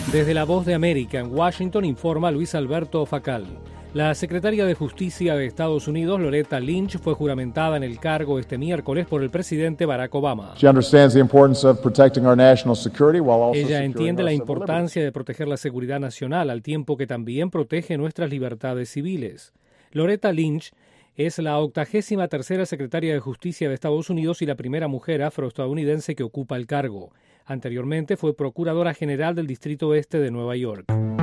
Desde La Voz de América en Washington informa Luis Alberto Facal. La secretaria de Justicia de Estados Unidos, Loretta Lynch, fue juramentada en el cargo este miércoles por el presidente Barack Obama. Ella entiende la importancia de proteger la seguridad nacional al tiempo que también protege nuestras libertades civiles. Loretta Lynch es la 83ª secretaria de Justicia de Estados Unidos y la primera mujer afroestadounidense que ocupa el cargo. Anteriormente fue Procuradora General del Distrito Este de Nueva York.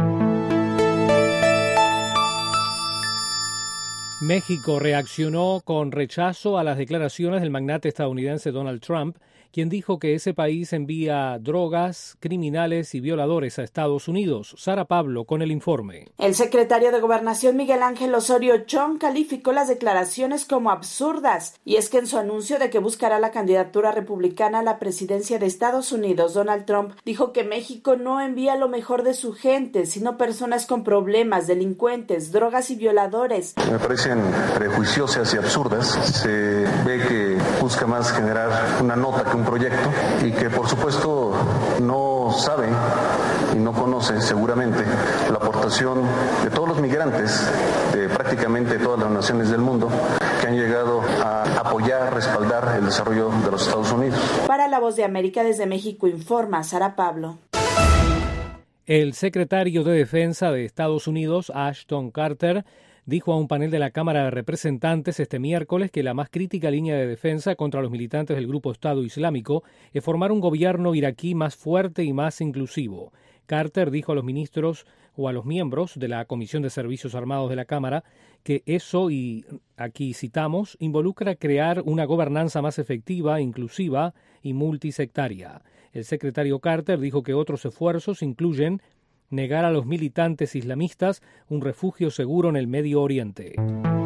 México reaccionó con rechazo a las declaraciones del magnate estadounidense Donald Trump, quien dijo que ese país envía drogas, criminales y violadores a Estados Unidos. Sara Pablo con el informe. El secretario de Gobernación Miguel Ángel Osorio Chong calificó las declaraciones como absurdas, y es que en su anuncio de que buscará la candidatura republicana a la presidencia de Estados Unidos, Donald Trump dijo que México no envía lo mejor de su gente, sino personas con problemas, delincuentes, drogas y violadores. Me parecen prejuiciosas y absurdas. Se ve que busca más generar una nota que un proyecto y que por supuesto no sabe y no conoce seguramente la aportación de todos los migrantes de prácticamente todas las naciones del mundo que han llegado a apoyar, respaldar el desarrollo de los Estados Unidos. Para La Voz de América desde México informa Sara Pablo. El secretario de Defensa de Estados Unidos, Ashton Carter, dijo a un panel de la Cámara de Representantes este miércoles que la más crítica línea de defensa contra los militantes del grupo Estado Islámico es formar un gobierno iraquí más fuerte y más inclusivo. Carter dijo a los ministros o a los miembros de la Comisión de Servicios Armados de la Cámara que eso, y aquí citamos, involucra crear una gobernanza más efectiva, inclusiva y multisectaria. El secretario Carter dijo que otros esfuerzos incluyen negar a los militantes islamistas un refugio seguro en el Medio Oriente.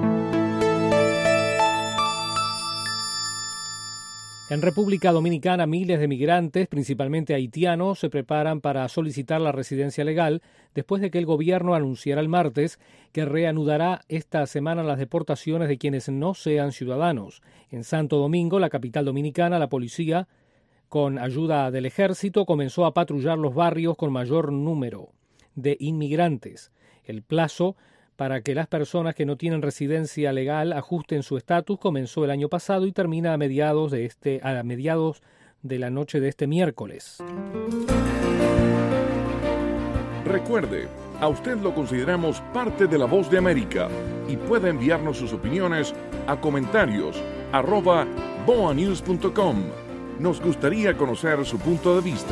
En República Dominicana, miles de migrantes, principalmente haitianos, se preparan para solicitar la residencia legal después de que el gobierno anunciara el martes que reanudará esta semana las deportaciones de quienes no sean ciudadanos. En Santo Domingo, la capital dominicana, la policía, con ayuda del ejército, comenzó a patrullar los barrios con mayor número de inmigrantes. El plazo para que las personas que no tienen residencia legal ajusten su estatus comenzó el año pasado y termina a mediados de la noche de este miércoles. Recuerde, a usted lo consideramos parte de La Voz de América y puede enviarnos sus opiniones a comentarios@boanews.com. Nos gustaría conocer su punto de vista.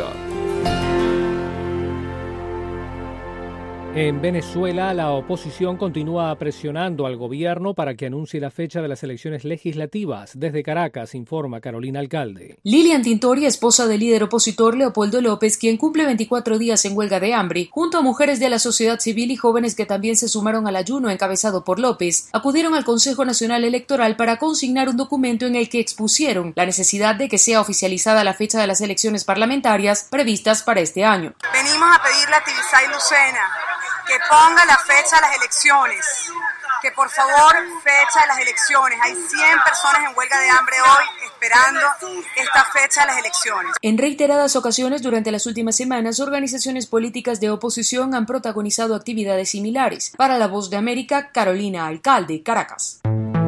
En Venezuela, la oposición continúa presionando al gobierno para que anuncie la fecha de las elecciones legislativas. Desde Caracas, informa Carolina Alcalde. Lilian Tintori, esposa del líder opositor Leopoldo López, quien cumple 24 días en huelga de hambre, junto a mujeres de la sociedad civil y jóvenes que también se sumaron al ayuno encabezado por López, acudieron al Consejo Nacional Electoral para consignar un documento en el que expusieron la necesidad de que sea oficializada la fecha de las elecciones parlamentarias previstas para este año. Venimos a pedirle a Tibisay Lucena que ponga la fecha de las elecciones, que por favor fecha de las elecciones. Hay 100 personas en huelga de hambre hoy esperando esta fecha de las elecciones. En reiteradas ocasiones durante las últimas semanas, organizaciones políticas de oposición han protagonizado actividades similares. Para La Voz de América, Carolina Alcalde, Caracas.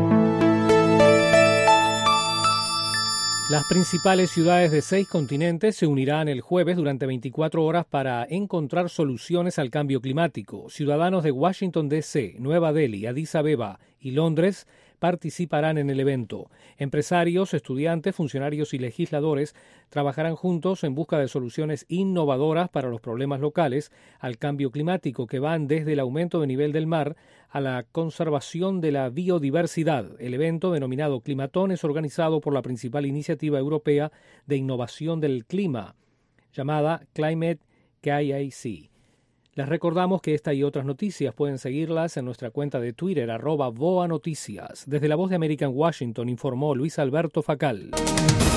Las principales ciudades de 6 continentes se unirán el jueves durante 24 horas para encontrar soluciones al cambio climático. Ciudadanos de Washington, D.C., Nueva Delhi, Addis Abeba y Londres participarán en el evento. Empresarios, estudiantes, funcionarios y legisladores trabajarán juntos en busca de soluciones innovadoras para los problemas locales al cambio climático que van desde el aumento del nivel del mar a la conservación de la biodiversidad. El evento, denominado Climatón, es organizado por la principal iniciativa europea de innovación del clima, llamada Climate KIC. Les recordamos que esta y otras noticias pueden seguirlas en nuestra cuenta de Twitter, @VOA Noticias. Desde La Voz de América en Washington, informó Luis Alberto Facal.